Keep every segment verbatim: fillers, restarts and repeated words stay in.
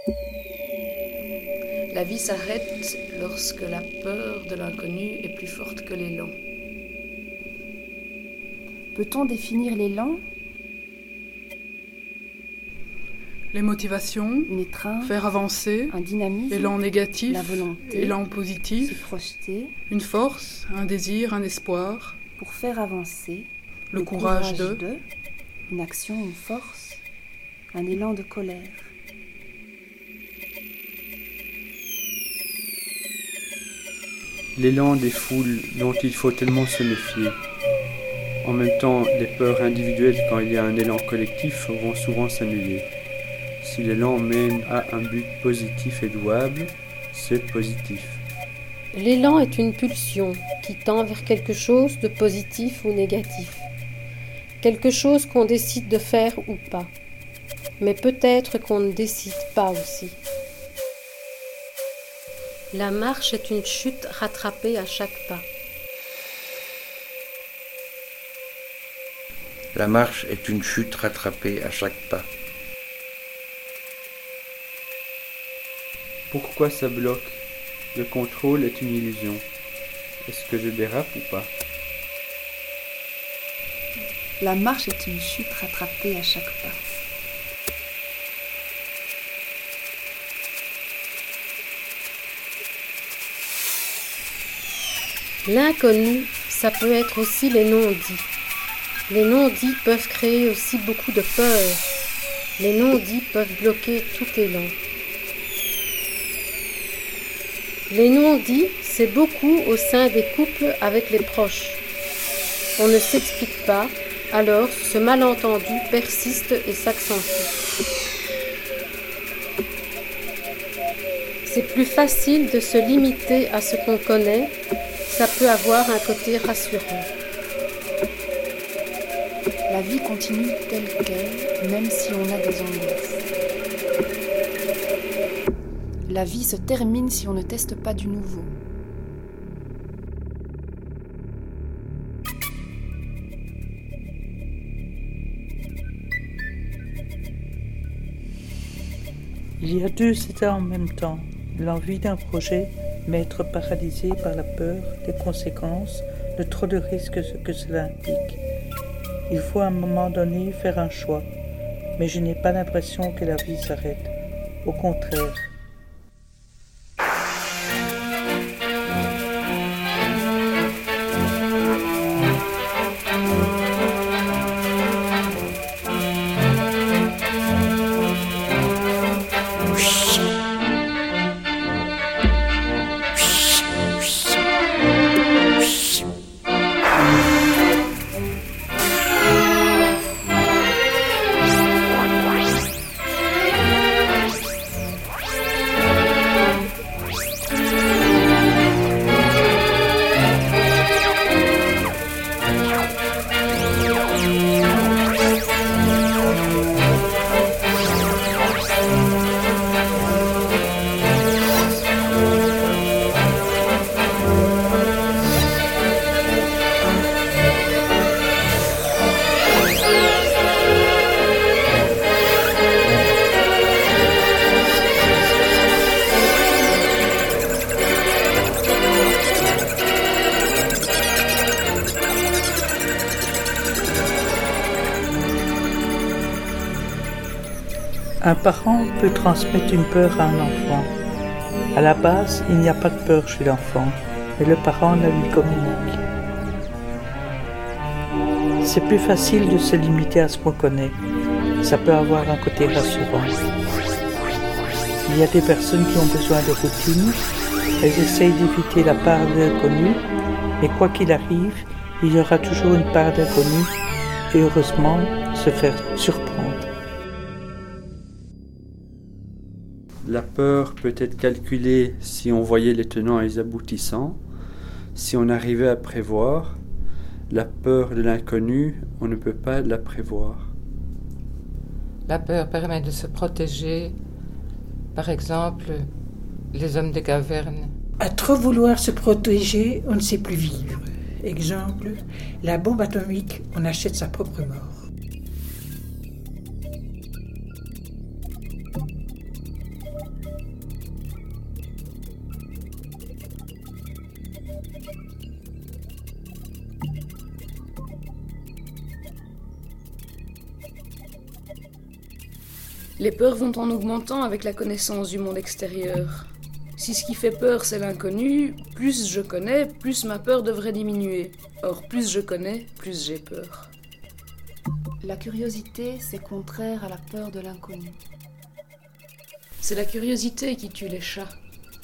La vie s'arrête lorsque la peur de l'inconnu est plus forte que l'élan. Peut-on définir l'élan ? Les motivations, Une étreinte, faire avancer, un dynamisme, élan négatif, la volonté, élan se positif, projeter, une force, un désir, un espoir, pour faire avancer, le, courage, de... de, une action, une force, un élan de colère. L'élan des foules dont il faut tellement se méfier. En même temps, les peurs individuelles quand il y a un élan collectif vont souvent s'annuler. Si l'élan mène à un but positif et louable, c'est positif. L'élan est une pulsion qui tend vers quelque chose de positif ou négatif. Quelque chose qu'on décide de faire ou pas. Mais peut-être qu'on ne décide pas aussi. La marche est une chute rattrapée à chaque pas. La marche est une chute rattrapée à chaque pas. Pourquoi ça bloque ? Le contrôle est une illusion. Est-ce que je dérape ou pas ? La marche est une chute rattrapée à chaque pas. L'inconnu, ça peut être aussi les non-dits. Les non-dits peuvent créer aussi beaucoup de peur. Les non-dits peuvent bloquer tout élan. Les non-dits, c'est beaucoup au sein des couples avec les proches. On ne s'explique pas, alors ce malentendu persiste et s'accentue. C'est plus facile de se limiter à ce qu'on connaît, ça peut avoir un côté rassurant. La vie continue telle qu'elle, même si on a des angoisses. La vie se termine si on ne teste pas du nouveau. Il y a deux états en même temps, l'envie d'un projet, mais être paralysé par la peur des conséquences, de trop de risques que cela implique. Il faut à un moment donné faire un choix, mais je n'ai pas l'impression que la vie s'arrête. Au contraire. Un parent peut transmettre une peur à un enfant. À la base, il n'y a pas de peur chez l'enfant, mais le parent la lui communique. C'est plus facile de se limiter à ce qu'on connaît. Ça peut avoir un côté rassurant. Il y a des personnes qui ont besoin de routine. Elles essayent d'éviter la part de l'inconnu, mais quoi qu'il arrive, il y aura toujours une part d'inconnu et heureusement, se faire surprendre. La peur peut être calculée si on voyait les tenants et les aboutissants, si on arrivait à prévoir. La peur de l'inconnu, on ne peut pas la prévoir. La peur permet de se protéger. Par exemple, les hommes des cavernes. À trop vouloir se protéger, on ne sait plus vivre. Exemple, la bombe atomique, on achète sa propre mort. Les peurs vont en augmentant avec la connaissance du monde extérieur. Si ce qui fait peur, c'est l'inconnu, plus je connais, plus ma peur devrait diminuer. Or, plus je connais, plus j'ai peur. La curiosité, c'est contraire à la peur de l'inconnu. C'est la curiosité qui tue les chats.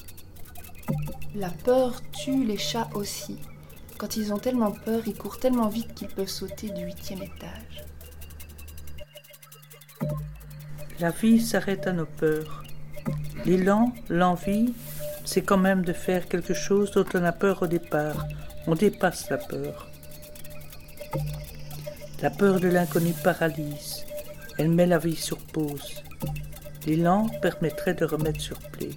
La peur tue les chats aussi. Quand ils ont tellement peur, ils courent tellement vite qu'ils peuvent sauter du huitième étage. La vie s'arrête à nos peurs. L'élan, l'envie, c'est quand même de faire quelque chose dont on a peur au départ. On dépasse la peur. La peur de l'inconnu paralyse. Elle met la vie sur pause. L'élan permettrait de remettre sur pied.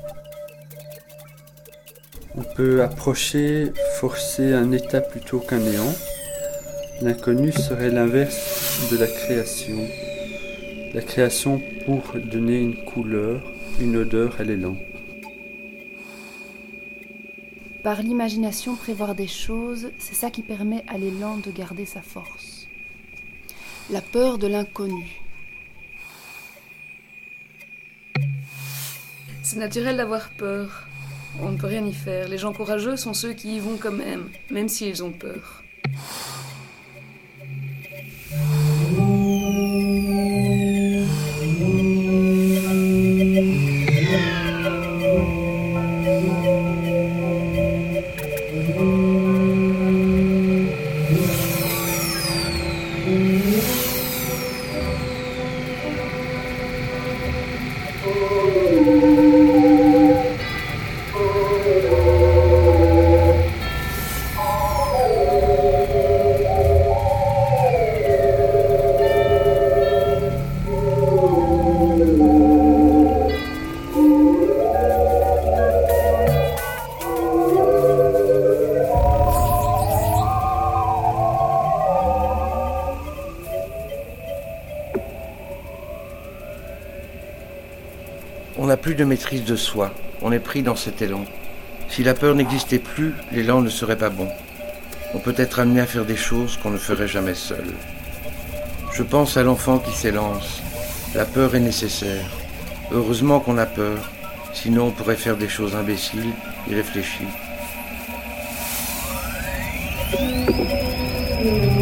On peut approcher, forcer un état plutôt qu'un néant. L'inconnu serait l'inverse de la création. La création pour donner une couleur, une odeur à l'élan. Par l'imagination, prévoir des choses, c'est ça qui permet à l'élan de garder sa force. La peur de l'inconnu. C'est naturel d'avoir peur. On ne peut rien y faire. Les gens courageux sont ceux qui y vont quand même, même s'ils ont peur. On n'a plus de maîtrise de soi, on est pris dans cet élan. Si la peur n'existait plus, l'élan ne serait pas bon. On peut être amené à faire des choses qu'on ne ferait jamais seul. Je pense à l'enfant qui s'élance. La peur est nécessaire. Heureusement qu'on a peur, sinon on pourrait faire des choses imbéciles, irréfléchies.